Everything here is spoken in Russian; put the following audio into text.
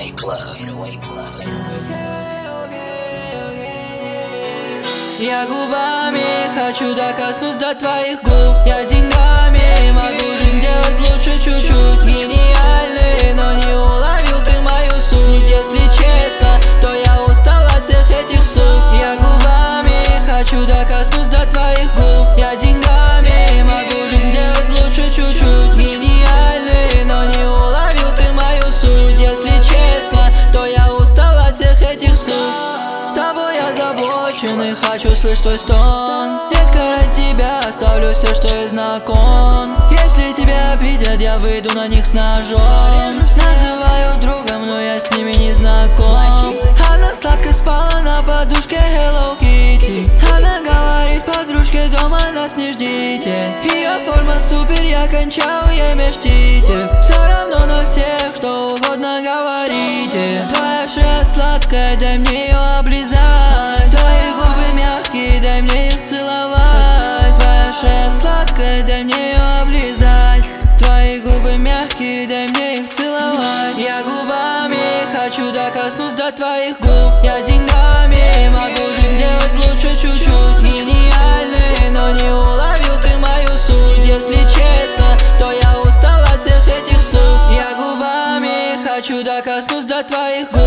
Я губами хочу докоснуться до твоих губ. Я деньгами могу жизнь делать лучше чуть-чуть. Гениальный, но не уловил ты мою суть. Если честно, то я устал от всех этих сук. Я губами хочу докоснуться до твоих губ. Я деньгами могу жизнь делать лучше чуть-чуть. Гениальный, но не уловил ты мою суть. Если честно, то я устал от всех этих сук. С тобой я озабочен и хочу слышать твой стон. Детка, ради тебя оставлю все, что есть знаком. Если тебя обидят, я выйду на них с ножом. Называю другом, но я с ними не знаком. Она сладко спала на подушке Hello Kitty. Она говорит подружке, дома нас не ждите. Ее форма супер, я кончаю, ей мечтите. Все равно на всех, что угодно говорите. Твоя шея сладкая, дай мне ее облизать. Твои губы мягкие, дай мне их целовать. Твоя шея сладкая, дай мне ее облизать. Твои губы мягкие, дай мне их целовать. Я губами хочу докоснуться до твоих губ. Я деньгами могу жизнь делать лучше чуть-чуть. Гениальный, но не уловил ты мою суть. Если честно, то я устал от всех этих сук. Я губами хочу докоснуться до твоих губ.